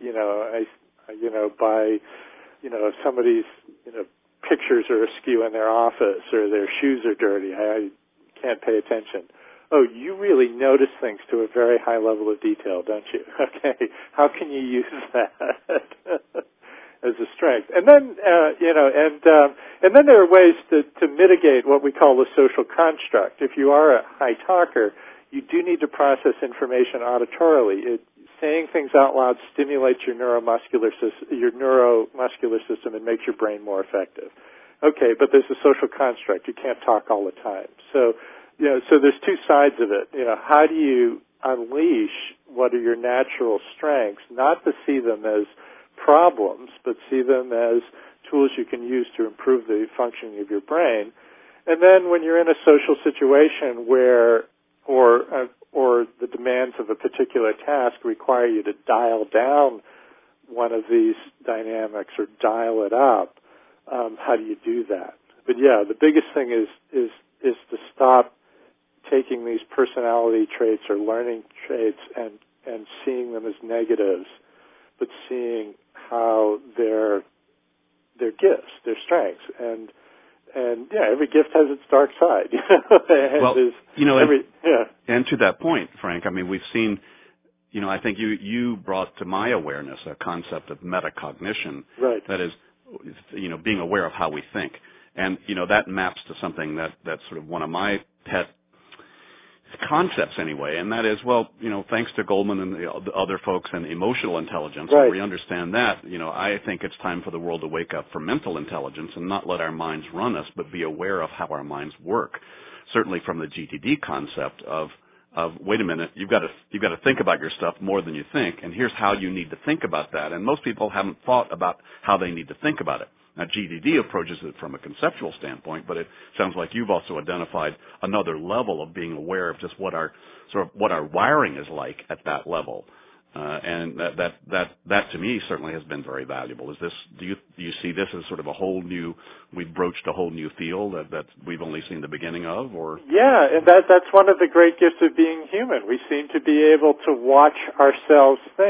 B: if somebody's, pictures are askew in their office or their shoes are dirty, I can't pay attention. Oh, you really notice things to a very high level of detail, don't you? Okay, how can you use that as a strength? And then, and then there are ways to mitigate what we call the social construct. If you are a high talker, you do need to process information auditorily. Saying things out loud stimulates your neuromuscular system and makes your brain more effective. Okay, but there's a social construct. You can't talk all the time. So there's two sides of it. How do you unleash what are your natural strengths, not to see them as problems, but see them as tools you can use to improve the functioning of your brain. And then when you're in a social situation where or the demands of a particular task require you to dial down one of these dynamics or dial it up, how do you do that? But yeah, the biggest thing is to stop taking these personality traits or learning traits and seeing them as negatives, but seeing how they're gifts, they're strengths, and yeah, every gift has its dark side.
A: And to that point, Frank, I mean, we've seen, I think you brought to my awareness a concept of metacognition.
B: Right.
A: That is, being aware of how we think. And, that maps to something that's sort of one of my pet concepts anyway, and that is, thanks to Goldman and the other folks and emotional intelligence,
B: right.
A: And we understand that, I think it's time for the world to wake up for mental intelligence and not let our minds run us, but be aware of how our minds work. Certainly from the GTD concept of wait a minute, you've got to think about your stuff more than you think, and here's how you need to think about that. And most people haven't thought about how they need to think about it. Now, GTD approaches it from a conceptual standpoint, but it sounds like you've also identified another level of being aware of just what our wiring is like at that level, and that to me certainly has been very valuable. Do you see this as sort of we've broached a whole new field that we've only seen the beginning of, or?
B: Yeah, and that's one of the great gifts of being human. We seem to be able to watch ourselves think.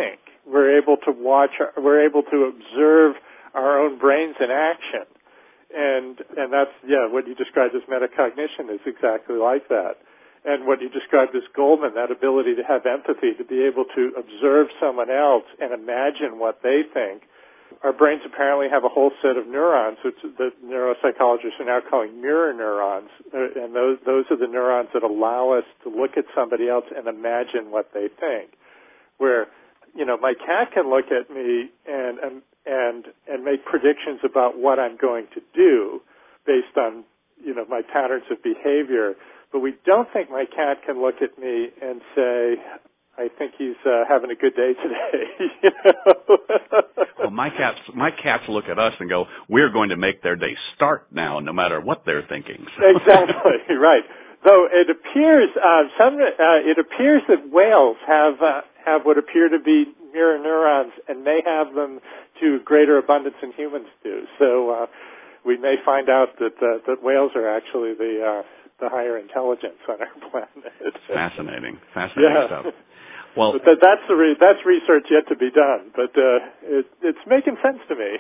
B: we're able to observe our own brains in action. And that's, what you described as metacognition is exactly like that. And what you described as Goldman, that ability to have empathy, to be able to observe someone else and imagine what they think. Our brains apparently have a whole set of neurons, which the neuropsychologists are now calling mirror neurons, and those are the neurons that allow us to look at somebody else and imagine what they think. Where, my cat can look at me and make predictions about what I'm going to do based on, my patterns of behavior. But we don't think my cat can look at me and say, I think he's having a good day today.
A: Well, my cats look at us and go, we're going to make their day start now, no matter what they're thinking.
B: Exactly, right. Though it appears that whales have what appear to be mirror neurons and may have them to greater abundance than humans do. So we may find out that whales are actually the higher intelligence on our planet.
A: Fascinating
B: yeah.
A: Stuff. Well,
B: but that's research yet to be done, but it's making sense to me.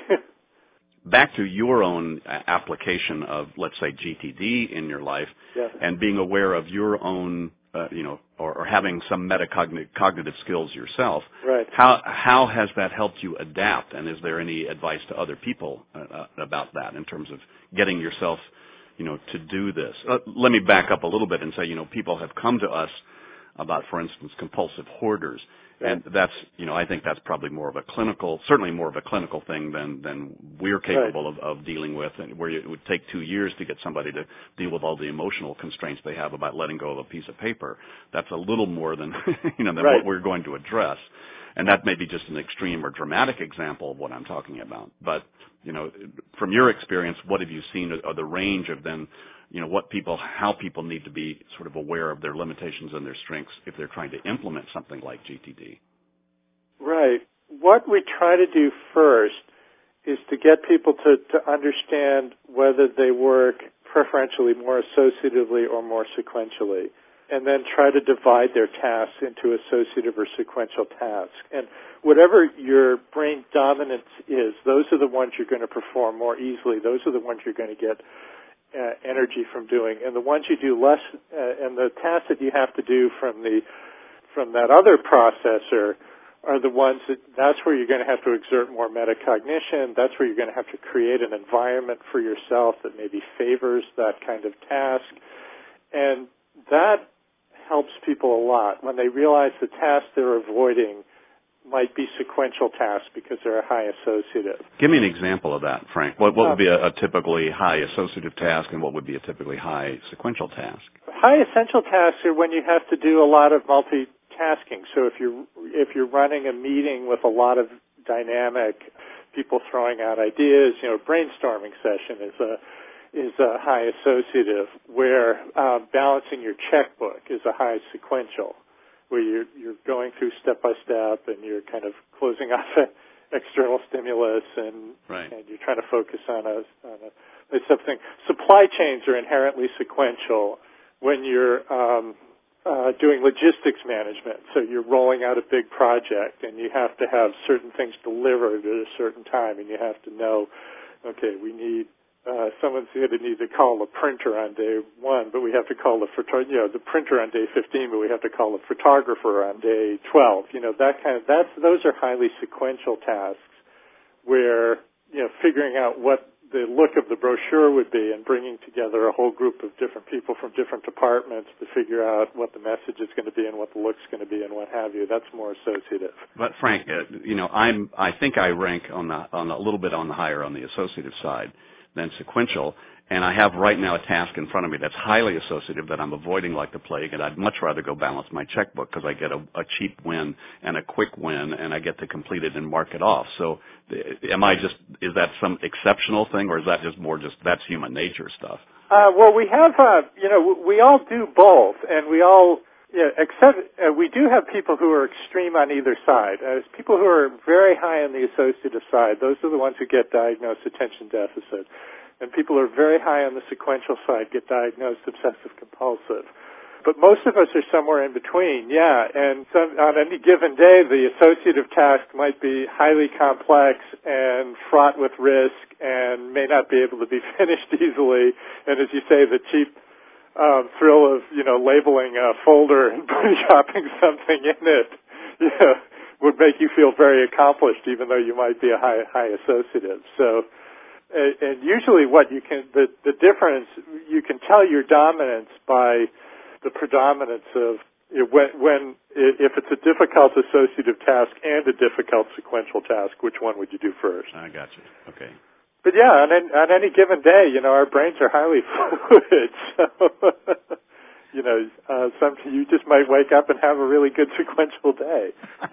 A: Back to your own application of, let's say, GTD in your life, and being aware of your own, or having some metacognitive skills yourself.
B: Right.
A: How has that helped you adapt, and is there any advice to other people about that in terms of getting yourself, to do this? Let me back up a little bit and say, people have come to us about, for instance, compulsive hoarders. And that's, I think that's probably certainly more of a clinical thing than we're capable of dealing with, and where it would take 2 years to get somebody to deal with all the emotional constraints they have about letting go of a piece of paper. That's a little more than, than what we're going to address. And that may be just an extreme or dramatic example of what I'm talking about. But, from your experience, what have you seen are the range of then, how people need to be sort of aware of their limitations and their strengths if they're trying to implement something like GTD?
B: Right. What we try to do first is to get people to understand whether they work preferentially more associatively or more sequentially, and then try to divide their tasks into associative or sequential tasks. And whatever your brain dominance is, those are the ones you're going to perform more easily. Those are the ones you're going to get energy from doing, and the ones you do less, and the tasks that you have to do from that other processor are the ones that's where you're going to have to exert more metacognition. That's where you're going to have to create an environment for yourself that maybe favors that kind of task, and that helps people a lot when they realize the tasks they're avoiding might be sequential tasks because they're a high associative.
A: Give me an example of that, Frank. What would be a typically high associative task, and what would be a typically high sequential task?
B: High essential tasks are when you have to do a lot of multitasking. So if you're running a meeting with a lot of dynamic people throwing out ideas, brainstorming session is a high associative, where balancing your checkbook is a high sequential, where you're going through step by step and you're kind of closing off external stimulus and you're trying to focus on something. Supply chains are inherently sequential when you're doing logistics management. So you're rolling out a big project and you have to have certain things delivered at a certain time, and you have to know, okay, we need someone's going to need to call the printer on day 1, but we have to call the printer on day 15, but we have to call the photographer on day 12. Those are highly sequential tasks where, figuring out what the look of the brochure would be and bringing together a whole group of different people from different departments to figure out what the message is going to be and what the look's going to be and what have you. That's more associative.
A: But Frank, I think I rank on a little bit on the higher on the associative side than sequential, and I have right now a task in front of me that's highly associative that I'm avoiding like the plague, and I'd much rather go balance my checkbook because I get a cheap win and a quick win, and I get to complete it and mark it off. So is that some exceptional thing, or is that that's human nature stuff?
B: Well, we have, we all do both, and we all, we do have people who are extreme on either side. People who are very high on the associative side, those are the ones who get diagnosed attention deficit. And people who are very high on the sequential side get diagnosed obsessive compulsive. But most of us are somewhere in between, yeah. And on any given day, the associative task might be highly complex and fraught with risk and may not be able to be finished easily. And as you say, the cheap thrill of, labeling a folder and dropping something in it, would make you feel very accomplished, even though you might be a high associative. So, and usually the difference, you can tell your dominance by the predominance of if it's a difficult associative task and a difficult sequential task, which one would you do first?
A: I got you. Okay.
B: But yeah, on any given day, our brains are highly fluid, so you just might wake up and have a really good sequential day,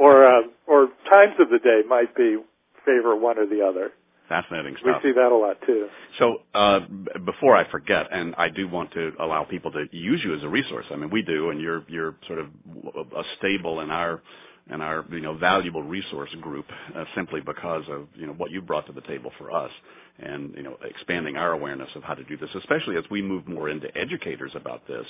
B: or times of the day might favor one or the other.
A: Fascinating stuff.
B: We see that a lot too.
A: So before I forget, and I do want to allow people to use you as a resource. I mean, we do, and you're sort of a stable in our valuable resource group simply because of what you brought to the table for us, and expanding our awareness of how to do this, especially as we move more into educators about this.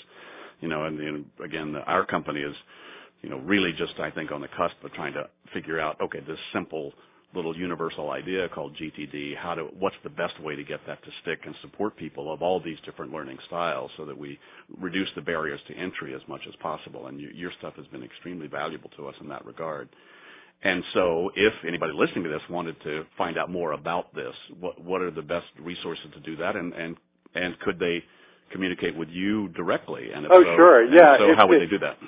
A: And again, our company is really just, I think, on the cusp of trying to figure out, okay, this simple little universal idea called GTD, what's the best way to get that to stick and support people of all these different learning styles so that we reduce the barriers to entry as much as possible. And your stuff has been extremely valuable to us in that regard. And so if anybody listening to this wanted to find out more about this, what are the best resources to do that? And could they communicate with you directly? And
B: sure. Yeah.
A: So how would they do that?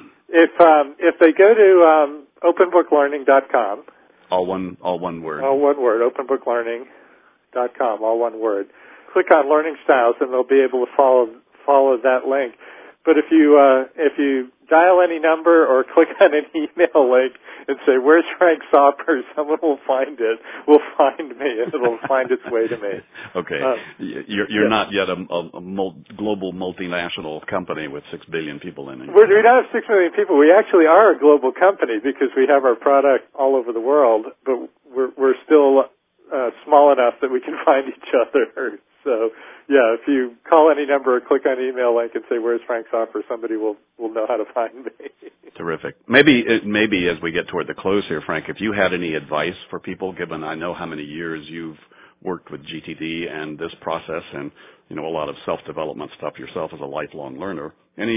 B: If they go to openbooklearning.com,
A: all one word.
B: All one word. Openbooklearning.com. All one word. Click on Learning Styles, and they'll be able to follow that link. But if you dial any number or click on an email link and say, "Where's Frank Soper?" someone will find it. Will find me, and it'll find its way to me.
A: Okay. You're not yet a global multinational company with 6 billion people in it.
B: We don't have 6 million people. We actually are a global company because we have our product all over the world, but we're still small enough that we can find each other. So, yeah, if you call any number or click on an email link and say, "Where's Frank Soper?" somebody will know how to find me.
A: Terrific. Maybe as we get toward the close here, Frank, if you had any advice for people, given I know how many years you've worked with GTD and this process and, a lot of self-development stuff yourself as a lifelong learner,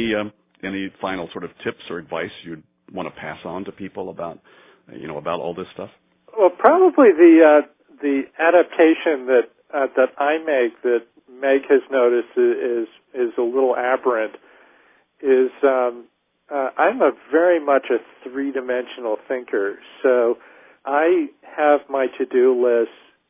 A: any final sort of tips or advice you'd want to pass on to people about all this stuff?
B: Well, probably the adaptation that I make that Meg has noticed is a little aberrant is I'm very much a three-dimensional thinker. So I have my to-do list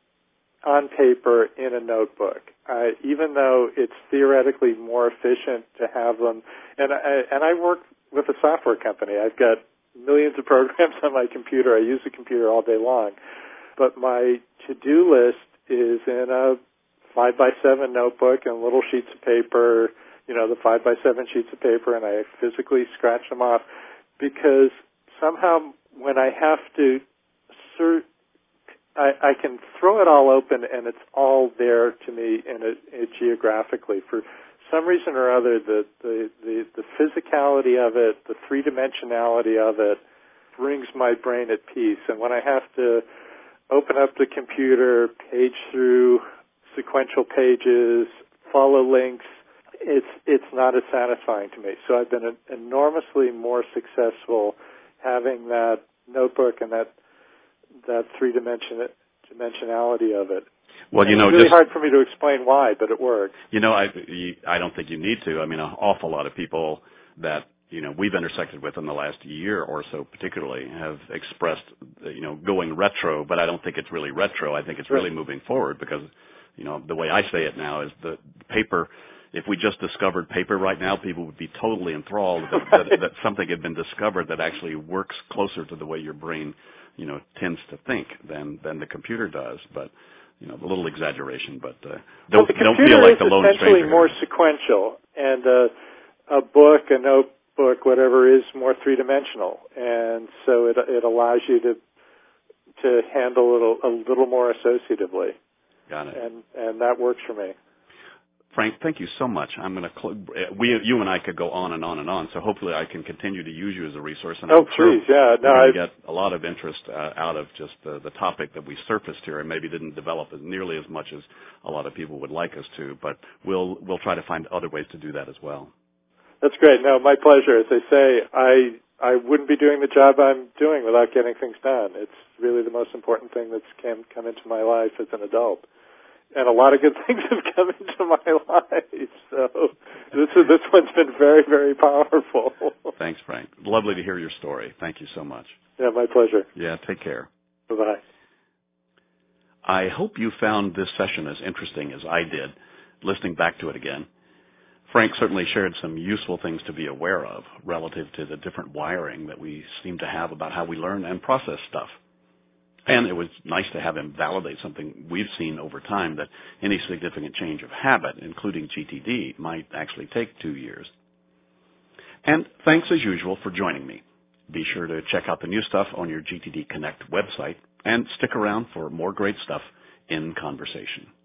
B: on paper in a notebook, even though it's theoretically more efficient to have them. And I work with a software company. I've got millions of programs on my computer. I use the computer all day long. But my to-do list is in a 5x7 notebook and little sheets of paper, the 5x7 sheets of paper, and I physically scratch them off because somehow when I have to I can throw it all open and it's all there to me geographically. For some reason or other, the physicality of it, the three-dimensionality of it brings my brain at peace. And when I have to open up the computer, page through sequential pages, follow links, it's not as satisfying to me. So I've been enormously more successful having that notebook and that three-dimensionality of it.
A: Well,
B: it's really hard for me to explain why, but it works.
A: I don't think you need to. I mean, an awful lot of people that we've intersected with in the last year or so particularly have expressed, going retro, but I don't think it's really retro. I think it's really moving forward because, the way I say it now is the paper, if we just discovered paper right now, people would be totally enthralled that something had been discovered that actually works closer to the way your brain, tends to think than the computer does. But, a little exaggeration, but don't feel like the lone stranger.
B: The computer is essentially more sequential, and a book, a notebook, whatever, is more three-dimensional, and so it allows you to handle it a little more associatively.
A: Got it.
B: And that works for me.
A: Frank, thank you so much. I'm going to you and I could go on and on and on, so hopefully I can continue to use you as a resource. And I'm sure
B: please, yeah. No,
A: we're going to get a lot of interest out of just the topic that we surfaced here, and maybe didn't develop as nearly as much as a lot of people would like us to. But we'll try to find other ways to do that as well.
B: That's great. No, my pleasure. As I say, I wouldn't be doing the job I'm doing without getting things done. It's really the most important thing that's come into my life as an adult. And a lot of good things have come into my life. So this one's been very, very powerful.
A: Thanks, Frank. Lovely to hear your story. Thank you so much.
B: Yeah, my pleasure.
A: Yeah, take care.
B: Bye-bye.
A: I hope you found this session as interesting as I did, listening back to it again. Frank certainly shared some useful things to be aware of relative to the different wiring that we seem to have about how we learn and process stuff. And it was nice to have him validate something we've seen over time, that any significant change of habit, including GTD, might actually take 2 years. And thanks as usual for joining me. Be sure to check out the new stuff on your GTD Connect website and stick around for more great stuff in conversation.